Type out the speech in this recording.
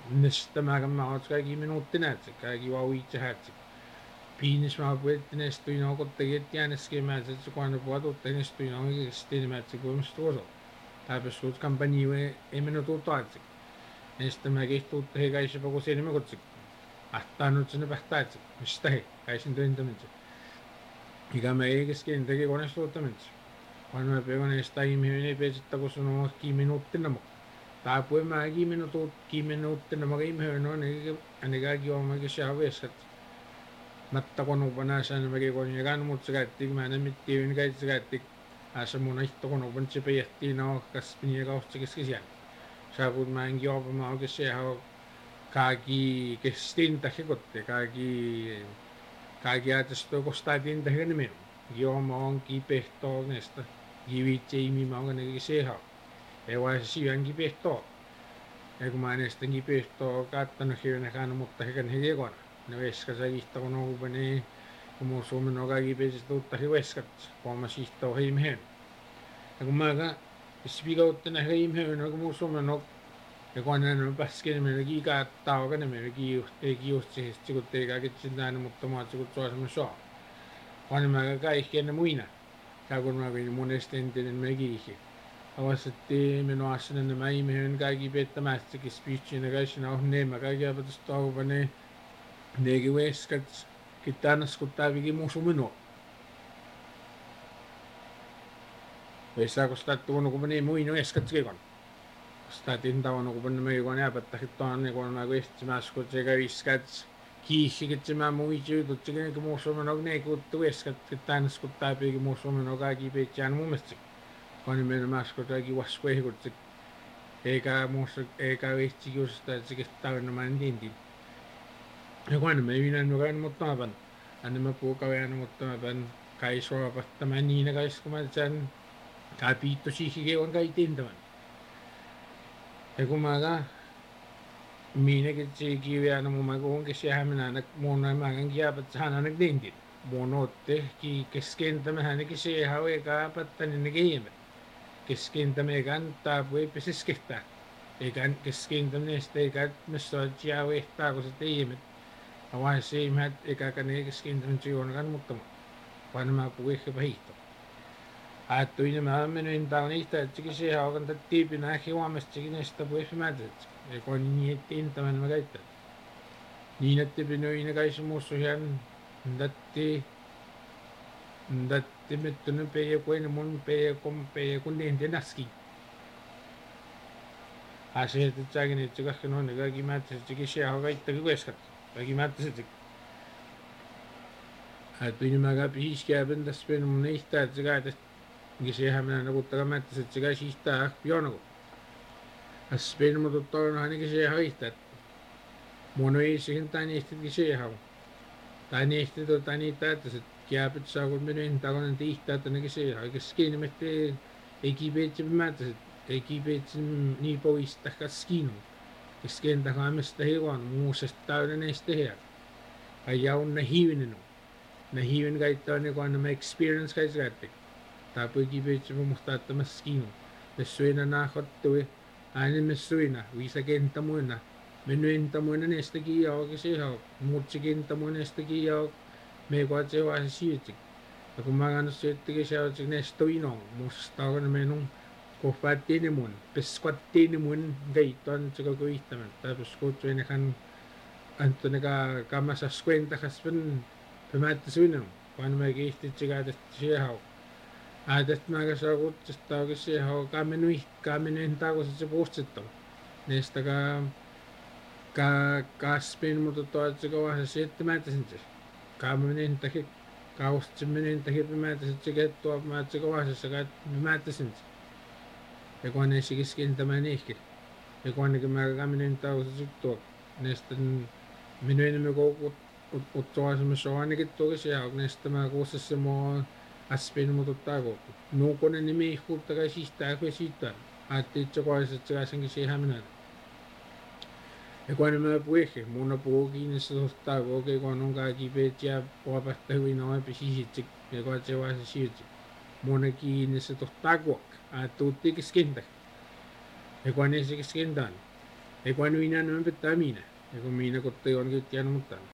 Nästa mä oot kaikki minuutti näet, kaikki vaan uitse hätsi. Piinis mä puhutti näistä tuina kottakin jääneskin mä se kun puhut uutta näistä tuina on sitten mä se kun stuoso. Taipes suut kampanjiwe ei mennä tuutaatsi. Näistä mä kehtuutta he kai se paku siinä mä kutsi. Ahtaanut sinne pähtäatsi. Mistä he kaisin työntäminen. Ikä mä ei kesken teki konestuuttaminen. Kun mä pegon näistä ihminen ei pesittä kun sun on minuuttina mä. Taapui mä minuuttina mä ihminen on ei kaikki on mäkin se haveskat. Matta kun upana sen mäkin kun jäkään mut se käytti mä en mittiin käytti se käytti. Asa mun ihto kun upan se pehtii no kaspini ja kautsi keskisiän. Saaput mä enkin opa mä oikein se kaikki kestintä hikotte kaikki ajatusta kostaa tinta hirveän. Joo mä oon kipehtoo näistä kivitseimi mä oon nekin se ei vai se syön kipehtoo. Ja kun mä näistä kipehtoo kattanut hirveän mutta hirveän hiekona. Ne veskas ei ihto kun upan niin kun mun suomen on kaikki pesistä uutta veskat. Kun mä sihtoo heimheen. Ja kun mä spikauttena heimheen kun mun suomen on ja kun on pääsken meillä kiikaattaa oikein meillä kiuhtsisesti kun ei kaikki tänne mutta mä kun se on semmoinen saa. Kun mä kaikki ennen muina. Ja kun mä vien monesti entinen mä kiihin. Avastettiin minua asennan nämä ihminen kaikki pettämästäkin speechin ja kaikki on nämä kaikki apetusta auva nekin veskat. Kita annas kun täyvikin muusu minua. Vesa kun sitä tuonut kun meni muina veskat sekon. Sitä tintavan kun meni meidän kun jääpättä hittaan niin kun mä etsimässä kun se käviskät kiihikin se mä muistuin tuttikin kun muusu minua ne kuttu veskat kita annas kun täyvikin muusu minua kaikki peitsään mun mielestä. Kun meidän mäskö kaikki vasku ehkutsi. Eikä vehtsi kiusasta että se kestää mä en tintin. Ja kun me yhden nukaan mutta mä pan. Anna mä puukavean mutta mä pan kai suopatta mä niin kais kun mä sen kai piitto siihikin on kai tintavan. Ja kun mä minäkin kiiviänä mun mä kuunkin siellä minä mun mä kan kiepät hän aina tintin. Mun otte keskentämä hänkin se ihan eikä patta niin ne kiimet. Keskentämä eikä taapui pisis kehtää. Eikä keskentämä sitä eikä missä on jää ehtaa kun se tiimet. Avaan se ihmiset eikä ne keskentämä juonakaan mutta vaan mä puhuin ehkä hiihto. Ajattelin mä menin täällä niistä että se haukan tätä tiipinä ehkä huomestakin näistä puhuisi mätäset. Eikä niin että intämään mä käyttää. Niin että pinoin kai muussa ihan Datti mettonen peje kuin mun peje kun niin tenaski. Asiat että säkin itse kaikki noin kaikki mätäsetkin se haukan itsekin veskat. Kaikki mättäsetkin. Ajattelin mä käy pihiskääpän tässä pein mun niistä että se käytä. Niin sehän minä nakuttakaa mättäset se käy sihtää pionaku. Tässä pein mun tuttuun ainakin se haihtaa. Mun ei siihen tai niistäkin se hau. Tai niistä tai niitä että se kääpät saa kun menen takana tihtaa että nekin se hau. Eikä skinnimet ei kipeitse mättäset. Ei kipeitse niin poista skinu. Keskentäkään mistä hiukan muusesta täyden näistä tehdä. Ja on ne hiivinen on. Ne hiivin käyttää ne kun nämä experience käyttää käyttää. Tai poikin peitsi musta että mä skinu. Ne syinä naakottui. Aina me syinä. Viisa kenttä muina. Mennyt entä muina näistä kiiaukin se hau. Muut se kenttä muina näistä kiiaukin. Me koet se vaan se siirti. Ja kun mä kannat syöttikin se on se näistä inoon. Musta on menun. Kohvaattiin mun. Peskuattiin mun keittoon se koko yhtämän. Tai peskuattiin hän Antonikaan kammassa skuentakas pen pemättä syynä. Kun mä keihtit se käytetty se hau. Ajattelin mä saa kutsesta oikein se hau. Kaamenu hintaa kun se puustetta. Näistä kasvin mutta toit se kovasti se että mätäsin se. Kaamenu hintakin. Kaustsin hintakin pemätäsin se kettua mätäsin kovasti se mätäsin se. Ja kun ne sikiskin tämän ihkin. Ja kun ainakin mä kaamenu hintaa kun se tuo. Näistä minun enemmän kuttua semmoista on ainakin tuokin se hau. Näistä mä kuussassa mua aspin mutta taako. Nuukonen nimi ihkuutta kai sihtää kuin siitä. Ajattelin itse kohdassa että se käsenkin siihen minä. Ja kun mä puhuin, mun puhuu kiinni se tohtaa kokee kun on kaikki peet ja puhupättä hyvin noin sisitsi. Ja kun se vaan se siirti. Mun kiinni se tohtaa kuokka. Ajattelin keskentä. Ja kun ne se keskentään. E quando in anno per mine, e con mine con te on che ti hanno montato.